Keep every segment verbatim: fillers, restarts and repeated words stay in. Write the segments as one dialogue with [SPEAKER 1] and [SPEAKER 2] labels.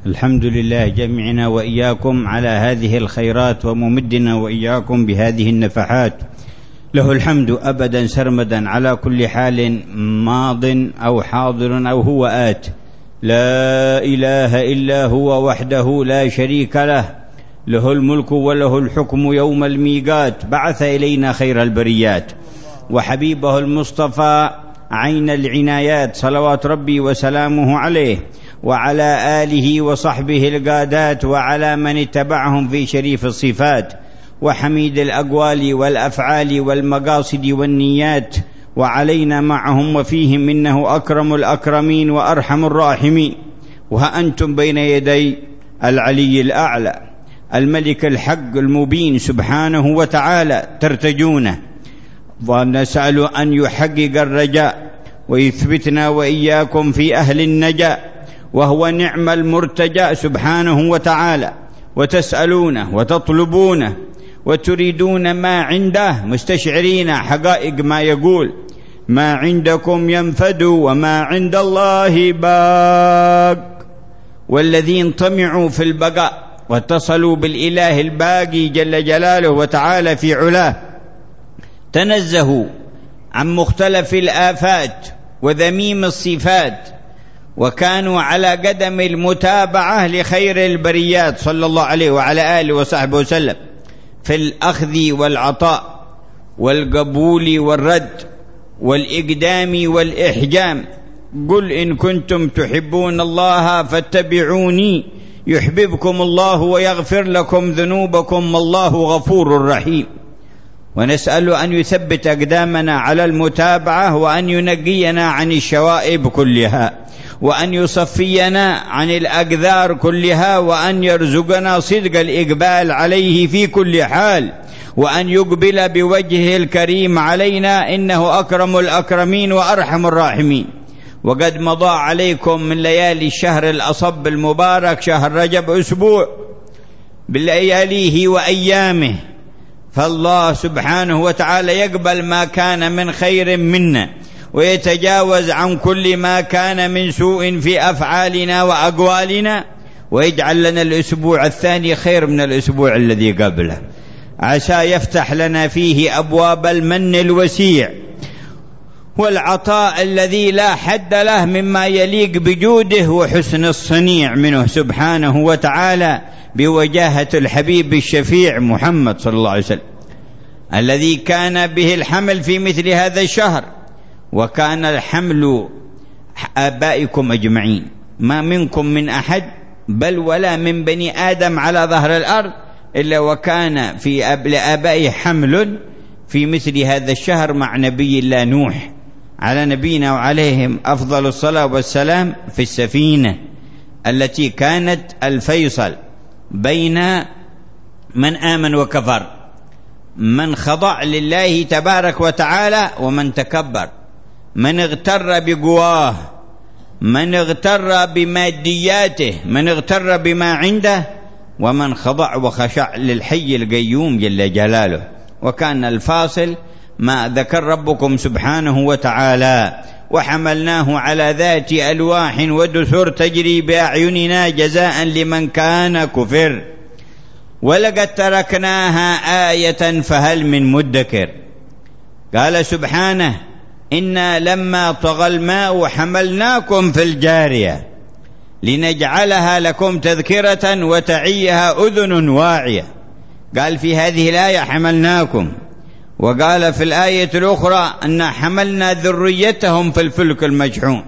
[SPEAKER 1] الحمد لله جميعنا وإياكم على هذه الخيرات وممدنا وإياكم بهذه النفحات. له الحمد أبدا سرمدا على كل حال، ماض أو حاضر أو هو آت. لا إله إلا هو وحده لا شريك له، له الملك وله الحكم يوم الميقات. بعث إلينا خير البريات وحبيبه المصطفى عين العنايات، صلوات ربي وسلامه عليه وعلى آله وصحبه القادات وعلى من اتبعهم في شريف الصفات وحميد الأقوال والأفعال والمقاصد والنيات، وعلينا معهم وفيهم إنه أكرم الأكرمين وأرحم الراحمين. وها أنتم بين يدي العلي الأعلى الملك الحق المبين سبحانه وتعالى ترتجونه، ونسأل أن يحقق الرجاء ويثبتنا وإياكم في أهل النجاة، وهو نعم المرتجى سبحانه وتعالى. وتسألونه وتطلبونه وتريدون ما عنده، مستشعرين حقائق ما يقول: ما عندكم ينفد وما عند الله باق. والذين طمعوا في البقاء واتصلوا بالإله الباقي جل جلاله وتعالى في علاه تنزهوا عن مختلف الآفات وذميم الصفات، وكانوا على قدم المتابعة لخير البريات صلى الله عليه وعلى آله وصحبه وسلم في الأخذ والعطاء والقبول والرد والإقدام والإحجام. قل إن كنتم تحبون الله فاتبعوني يحببكم الله ويغفر لكم ذنوبكم والله غفور رحيم. ونسأل أن يثبت أقدامنا على المتابعة، وأن ينقينا عن الشوائب كلها، وأن يصفينا عن الأقذار كلها، وأن يرزقنا صدق الإقبال عليه في كل حال، وأن يقبل بوجهه الكريم علينا إنه أكرم الأكرمين وأرحم الراحمين. وقد مضى عليكم من ليالي الشهر الأصب المبارك شهر رجب أسبوع بلياليه وأيامه، فالله سبحانه وتعالى يقبل ما كان من خير منا ويتجاوز عن كل ما كان من سوء في أفعالنا وأقوالنا، ويجعل لنا الأسبوع الثاني خير من الأسبوع الذي قبله، عسى يفتح لنا فيه أبواب المن الوسيع والعطاء الذي لا حد له مما يليق بجوده وحسن الصنيع منه سبحانه وتعالى، بوجاهة الحبيب الشفيع محمد صلى الله عليه وسلم الذي كان به الحمل في مثل هذا الشهر، وكان الحمل آبائكم أجمعين، ما منكم من أحد بل ولا من بني آدم على ظهر الأرض إلا وكان في آبائه حمل في مثل هذا الشهر مع نبي الله نوح على نبينا وعليهم أفضل الصلاة والسلام في السفينة التي كانت الفيصل بين من آمن وكفر، من خضع لله تبارك وتعالى ومن تكبر، من اغتر بقواه، من اغتر بمادياته، من اغتر بما عنده، ومن خضع وخشع للحي القيوم جل جلاله. وكان الفاصل ما ذكر ربكم سبحانه وتعالى: وحملناه على ذات ألواح ودسر تجري بأعيننا جزاء لمن كان كفر ولقد تركناها آية فهل من مدكر. قال سبحانه: إنا لما طغى الماء حملناكم في الجارية لنجعلها لكم تذكرة وتعيها أذن واعية. قال في هذه الآية حملناكم، وقال في الآية الأخرى أن حملنا ذريتهم في الفلك المشحون.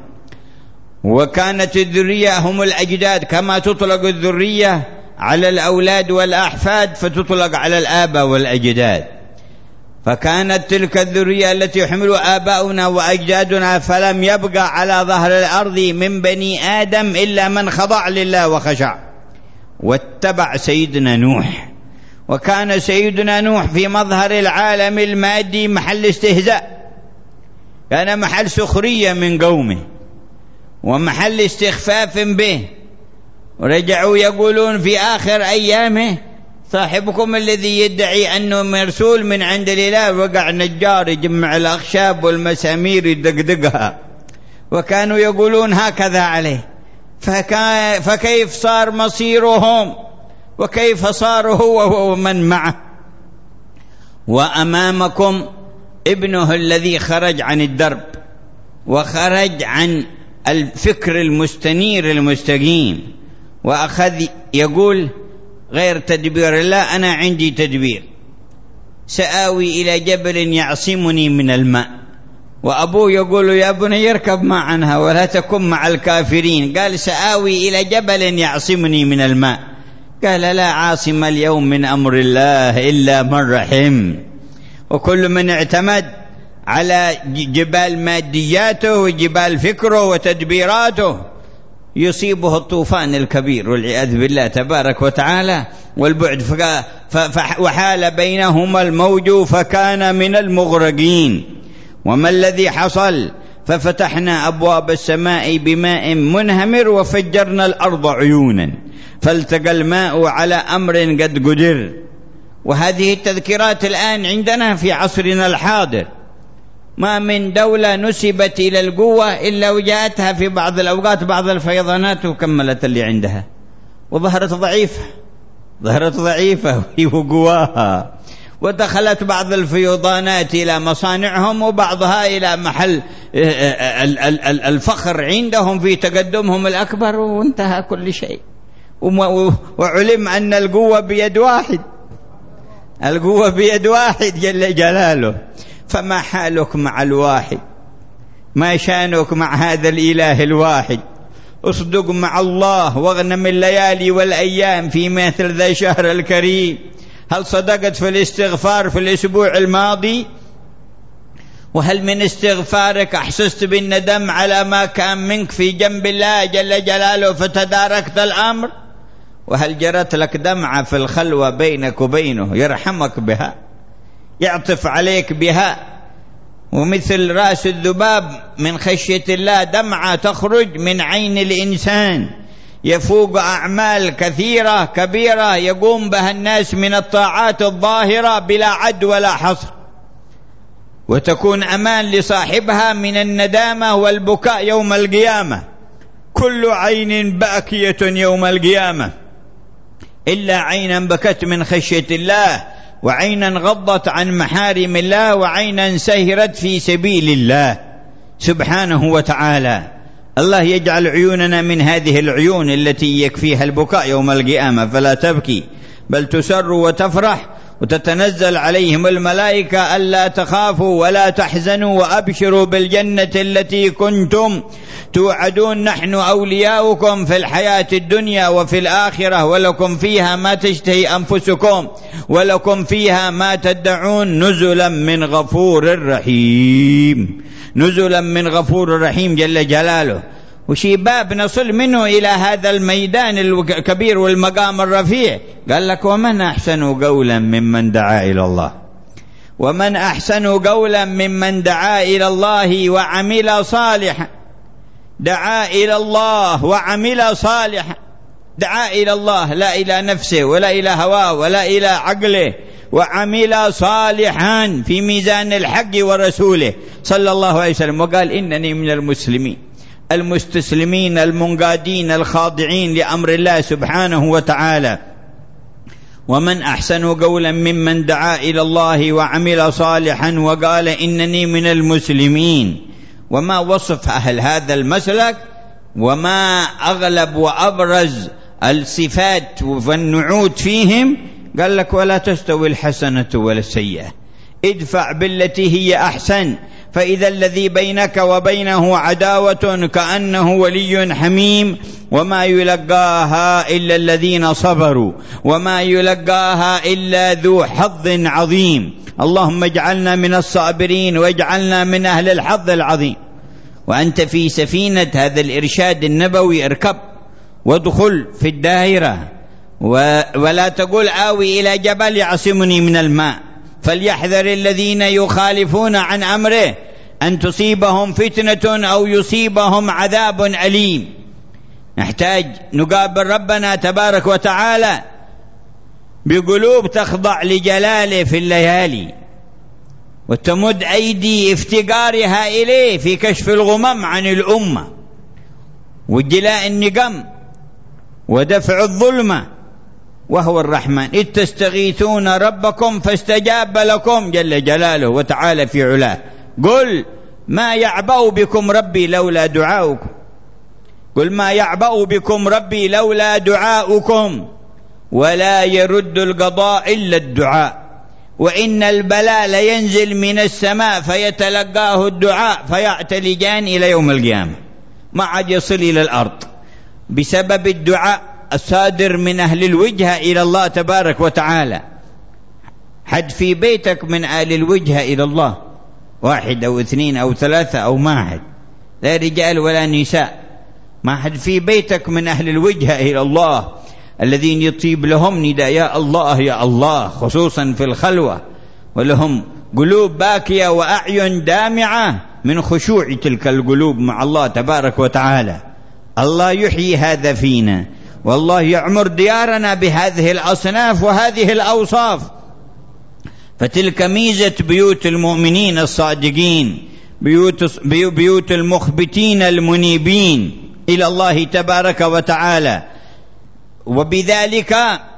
[SPEAKER 1] وكانت الذرية هم الأجداد، كما تطلق الذرية على الأولاد والأحفاد فتطلق على الآباء والأجداد. فكانت تلك الذرية التي يحملها آباؤنا وأجدادنا، فلم يبقى على ظهر الأرض من بني آدم إلا من خضع لله وخشع واتبع سيدنا نوح. وكان سيدنا نوح في مظهر العالم المادي محل استهزاء، كان محل سخرية من قومه ومحل استخفاف به. ورجعوا يقولون في آخر أيامه: صاحبكم الذي يدعي أنه مرسول من عند الإله وقع نجار يجمع الأخشاب والمسامير يدقدقها. وكانوا يقولون هكذا عليه، فكيف صار مصيرهم وكيف صار هو ومن معه؟ وأمامكم ابنه الذي خرج عن الدرب وخرج عن الفكر المستنير المستقيم، وأخذ يقول غير تدبير الله أنا عندي تدبير، سآوي إلى جبل يعصمني من الماء. وأبوه يقول يا بني يركب معنا ولا تكن مع الكافرين. قال سآوي إلى جبل يعصمني من الماء. قال لا عاصم اليوم من أمر الله إلا من رحم. وكل من اعتمد على جبال مادياته وجبال فكره وتدبيراته يصيبه الطوفان الكبير والعياذ بالله تبارك وتعالى والبعد، وحال بينهما الموج فكان من المغرقين. وما الذي حصل؟ ففتحنا أبواب السماء بماء منهمر وفجرنا الأرض عيونا فالتقى الماء على أمر قد قدر. وهذه التذكيرات الآن عندنا في عصرنا الحاضر. ما من دولة نسبت إلى القوة إلا وجاءتها في بعض الأوقات بعض الفيضانات وكملت اللي عندها، وظهرت ضعيفة ظهرت ضعيفة وقواها، ودخلت بعض الفيضانات إلى مصانعهم وبعضها إلى محل الفخر عندهم في تقدمهم الأكبر، وانتهى كل شيء. وعلم أن القوة بيد واحد، القوة بيد واحد جل جلاله. فما حالك مع الواحد؟ ما شانك مع هذا الإله الواحد؟ اصدق مع الله واغنم الليالي والأيام في مثل ذا الشهر الكريم. هل صدقت في الاستغفار في الأسبوع الماضي؟ وهل من استغفارك أحسست بالندم على ما كان منك في جنب الله جل جلاله فتداركت الأمر؟ وهل جرت لك دمعة في الخلوة بينك وبينه يرحمك بها، يعطف عليك بها؟ ومثل رأس الذباب من خشية الله دمعة تخرج من عين الإنسان يفوق أعمال كثيرة كبيرة يقوم بها الناس من الطاعات الظاهرة بلا عد ولا حصر، وتكون أمان لصاحبها من الندامة والبكاء يوم القيامة. كل عين باكية يوم القيامة إلا عينا بكت من خشية الله، وعينا غضت عن محارم الله، وعينا سهرت في سبيل الله سبحانه وتعالى. الله يجعل عيوننا من هذه العيون التي يكفيها البكاء يوم القيامة، فلا تبكي بل تسر وتفرح، وتتنزل عليهم الملائكة ألا تخافوا ولا تحزنوا وأبشروا بالجنة التي كنتم توعدون، نحن أولياؤكم في الحياة الدنيا وفي الآخرة، ولكم فيها ما تشتهي أنفسكم ولكم فيها ما تدعون، نزلا من غفور رحيم. نزلا من غفور رحيم جل جلاله. وشي باب نصل منه إلى هذا الميدان الكبير والمقام الرفيع. قال لك ومن أحسن قولا ممن دعا إلى الله، ومن أحسن قولا ممن دعا إلى الله وعمل صالحا. دعا إلى الله وعمل صالحا، دعا إلى الله لا إلى نفسه ولا إلى هواه ولا إلى عقله، وعمل صالحا في ميزان الحق ورسوله صلى الله عليه وسلم، وقال إنني من المسلمين المستسلمين المنقادين الخاضعين لأمر الله سبحانه وتعالى. ومن أحسن قولا ممن دعا إلى الله وعمل صالحا وقال إنني من المسلمين. وما وصف أهل هذا المسلك وما أغلب وأبرز الصفات والنعوت فيهم؟ قال لك ولا تستوي الحسنة ولا السيئة، ادفع بالتي هي أحسن، فإذا الذي بينك وبينه عداوة كأنه ولي حميم، وما يلقاها إلا الذين صبروا وما يلقاها إلا ذو حظ عظيم. اللهم اجعلنا من الصابرين واجعلنا من أهل الحظ العظيم. وأنت في سفينة هذا الإرشاد النبوي اركب وادخل في الدائرة، ولا تقول آوي إلى جبل يعصمني من الماء. فليحذر الذين يخالفون عن أمره أن تصيبهم فتنة أو يصيبهم عذاب أليم. نحتاج نقابل ربنا تبارك وتعالى بقلوب تخضع لجلاله في الليالي، وتمد أيدي افتقارها إليه في كشف الغمم عن الأمة، وجلاء النقم ودفع الظلمة، وهو الرحمن. إذ تستغيثون ربكم فاستجاب لكم جل جلاله وتعالى في علاه. قل ما يعبأ بكم ربي لولا دعاؤكم، قل ما يعبأ بكم ربي لولا دعاؤكم، ولا يرد القضاء إلا الدعاء، وإن البلاء لينزل من السماء فيتلقاه الدعاء فيعتلجان إلى يوم القيامة، ما عاد يصل إلى الأرض بسبب الدعاء الصادر من أهل الوجهة إلى الله تبارك وتعالى. حد في بيتك من أهل الوجهة إلى الله، واحد أو اثنين أو ثلاثة أو ما حد، لا رجال ولا نساء، ما حد في بيتك من أهل الوجهة إلى الله الذين يطيب لهم نداء يا الله يا الله، خصوصا في الخلوة، ولهم قلوب باكية وأعين دامعة من خشوع تلك القلوب مع الله تبارك وتعالى. الله يحيي هذا فينا، والله يعمر ديارنا بهذه الأصناف وهذه الأوصاف. فتلك ميزة بيوت المؤمنين الصادقين، بيوت, بيوت المخبتين المنيبين إلى الله تبارك وتعالى، وبذلك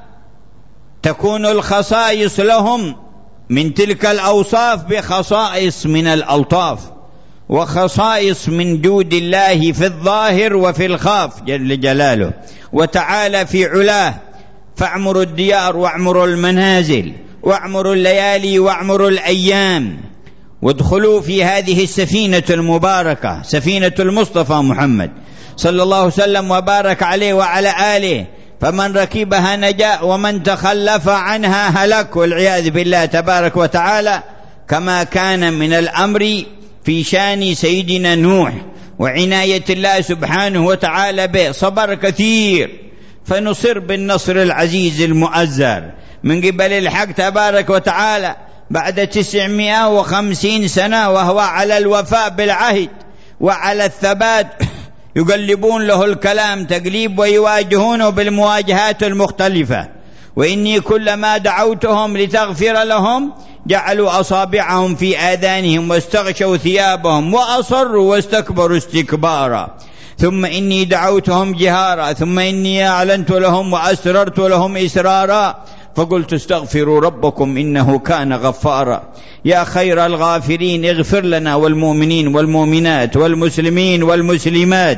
[SPEAKER 1] تكون الخصائص لهم من تلك الأوصاف بخصائص من الألطاف، وخصائص من جود الله في الظاهر وفي الخاف جل جلاله وتعالى في علاه. فاعمروا الديار واعمروا المنازل واعمروا الليالي واعمروا الأيام، وادخلوا في هذه السفينة المباركة، سفينة المصطفى محمد صلى الله عليه وسلم وبارك عليه وعلى آله، فمن ركبها نجا ومن تخلف عنها هلك والعياذ بالله تبارك وتعالى، كما كان من الأمر في شان سيدنا نوح وعناية الله سبحانه وتعالى به. صبر كثير فنصر بالنصر العزيز المؤزر من قبل الحق تبارك وتعالى بعد تسعمائة وخمسين سنة، وهو على الوفاء بالعهد وعلى الثبات. يقلبون له الكلام تقليب ويواجهونه بالمواجهات المختلفة. وإني كلما دعوتهم لتغفر لهم جعلوا أصابعهم في آذانهم واستغشوا ثيابهم وأصروا واستكبروا استكبارا، ثم إني دعوتهم جهارا، ثم إني أعلنت لهم وأسررت لهم إسرارا، فقلت استغفروا ربكم إنه كان غفارا. يا خير الغافرين اغفر لنا والمؤمنين والمؤمنات والمسلمين والمسلمات.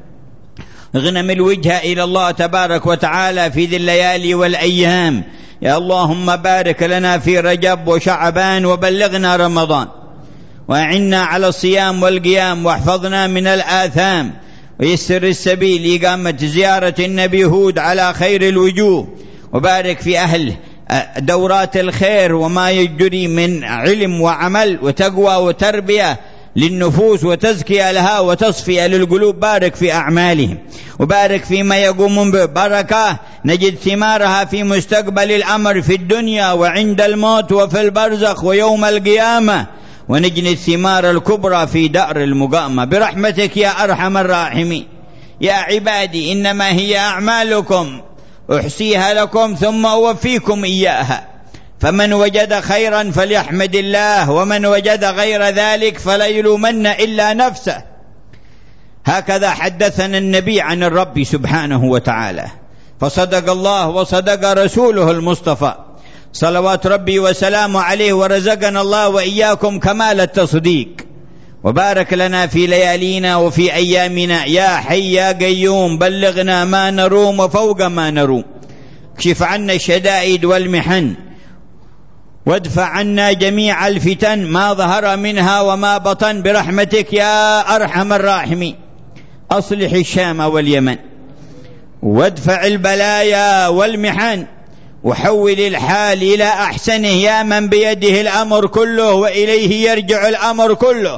[SPEAKER 1] اغنم الوجه إلى الله تبارك وتعالى في ذي الليالي والأيام. يا اللهم بارك لنا في رجب وشعبان وبلغنا رمضان، وأعنا على الصيام والقيام، واحفظنا من الآثام، ويسر السبيل لإقامة زيارة النبي هود على خير الوجوه، وبارك في أهل دورات الخير وما يجري من علم وعمل وتقوى وتربية للنفوس وتزكية لها وتصفية للقلوب. بارك في أعمالهم وبارك فيما يقومون ببركة نجد ثمارها في مستقبل الأمر في الدنيا وعند الموت وفي البرزخ ويوم القيامة، ونجد الثمار الكبرى في دار المقامة برحمتك يا أرحم الراحمين. يا عبادي إنما هي أعمالكم أحصيها لكم ثم أوفيكم إياها، فمن وجد خيرا فليحمد الله، ومن وجد غير ذلك فلا يلومن إلا نفسه. هكذا حدثنا النبي عن الرب سبحانه وتعالى، فصدق الله وصدق رسوله المصطفى صلوات ربي وسلامه عليه، ورزقنا الله وإياكم كمال التصديق، وبارك لنا في ليالينا وفي أيامنا. يا حي يا قيوم بلغنا ما نروم وفوق ما نروم، اكشف عنا الشدائد والمحن، وادفع عنا جميع الفتن ما ظهر منها وما بطن برحمتك يا أرحم الراحمين. أصلح الشام واليمن، وادفع البلايا والمحن، وحول الحال إلى أحسنه يا من بيده الأمر كله وإليه يرجع الأمر كله.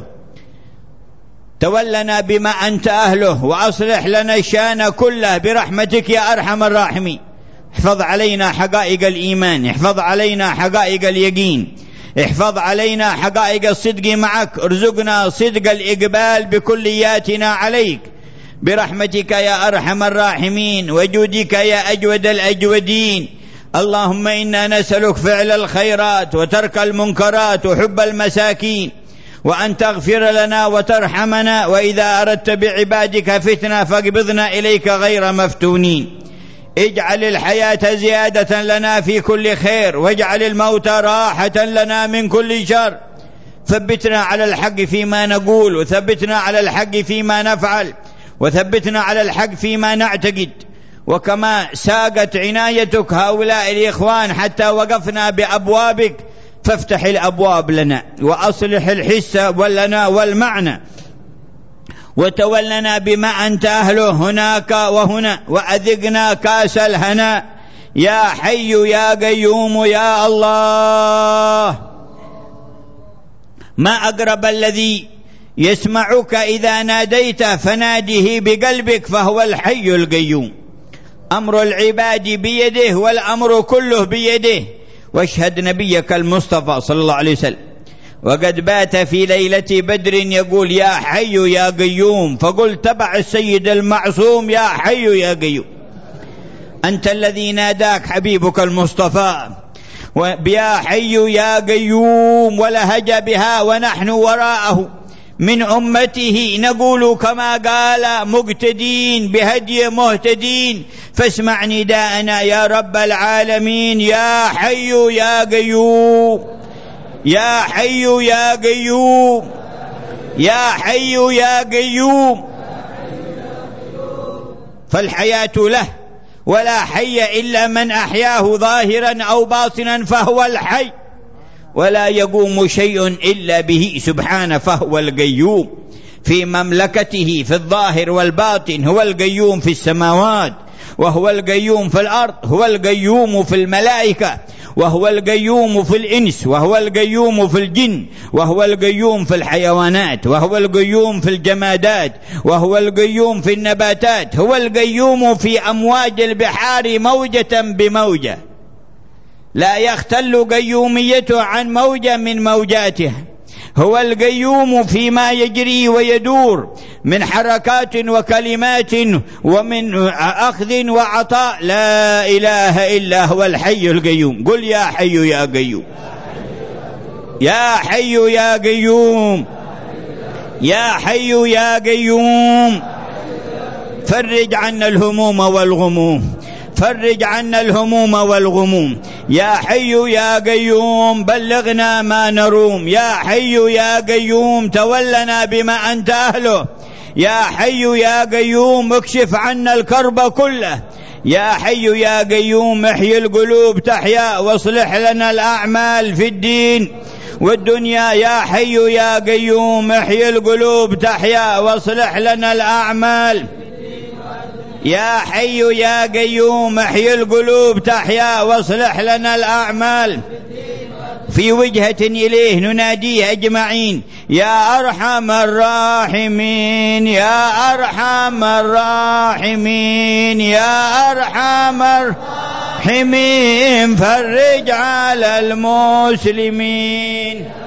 [SPEAKER 1] تولنا بما أنت أهله، وأصلح لنا الشان كله برحمتك يا أرحم الراحمين. احفظ علينا حقائق الإيمان، احفظ علينا حقائق اليقين، احفظ علينا حقائق الصدق معك، ارزقنا صدق الإقبال بكلياتنا عليك برحمتك يا أرحم الراحمين، وجودك يا أجود الأجودين. اللهم إنا نسألك فعل الخيرات وترك المنكرات وحب المساكين وأن تغفر لنا وترحمنا، وإذا أردت بعبادك فتنة فاقبضنا إليك غير مفتونين. اجعل الحياة زيادة لنا في كل خير، واجعل الموت راحة لنا من كل شر. ثبتنا على الحق فيما نقول، وثبتنا على الحق فيما نفعل، وثبتنا على الحق فيما نعتقد. وكما ساقت عنايتك هؤلاء الإخوان حتى وقفنا بأبوابك، فافتح الأبواب لنا، وأصلح الحس ولنا والمعنى، وتولنا بما أنت أهله هناك وهنا، وأذقنا كاس الهنا. يا حي يا قيوم يا الله. ما أقرب الذي يسمعك إذا ناديت، فناده بقلبك، فهو الحي القيوم. أمر العباد بيده، والأمر كله بيده. واشهد نبيك المصطفى صلى الله عليه وسلم وقد بات في ليلة بدر يقول يا حي يا قيوم، فقل تبع السيد المعصوم يا حي يا قيوم. أنت الذي ناداك حبيبك المصطفى بيا حي يا قيوم، ولهج بها ونحن وراءه من أمته نقول كما قال مقتدين بهدي مهتدين. فاسمع نداءنا يا رب العالمين، يا حي يا قيوم، يا حي يا قيوم، يا حي يا قيوم. فالحياة له، ولا حي إلا من أحياه ظاهرا أو باطنا فهو الحي، ولا يقوم شيء إلا به سبحانه فهو القيوم في مملكته في الظاهر والباطن. هو القيوم في السماوات، وهو القيوم في الأرض، هو القيوم في الملائكة، وهو القيوم في الإنس، وهو القيوم في الجن، وهو القيوم في الحيوانات، وهو القيوم في الجمادات، وهو القيوم في النباتات. هو القيوم في أمواج البحار موجة بموجة، لا يختل قيوميته عن موجة من موجاتها. هو القيوم فيما يجري ويدور من حركات وكلمات ومن أخذ وعطاء. لا إله إلا هو الحي القيوم. قل يا حي يا قيوم، يا حي يا قيوم، يا حي يا قيوم. فرج عنا الهموم والغموم، فرج عنا الهموم والغموم. يا حي يا قيوم بلغنا ما نروم، يا حي يا قيوم تولنا بما أنت أهله. يا حي يا قيوم اكشف عنا الكرب كله. يا حي يا قيوم احيي القلوب تحيا، واصلح لنا الأعمال في الدين والدنيا. يا حي يا قيوم احيي القلوب تحيا، واصلح لنا الأعمال. يا حي يا قيوم احيي القلوب تحيا، واصلح لنا الأعمال. في وجهة إليه نناديه أجمعين، يا أرحم الراحمين، يا أرحم الراحمين، يا أرحم الراحمين. فرج على المسلمين.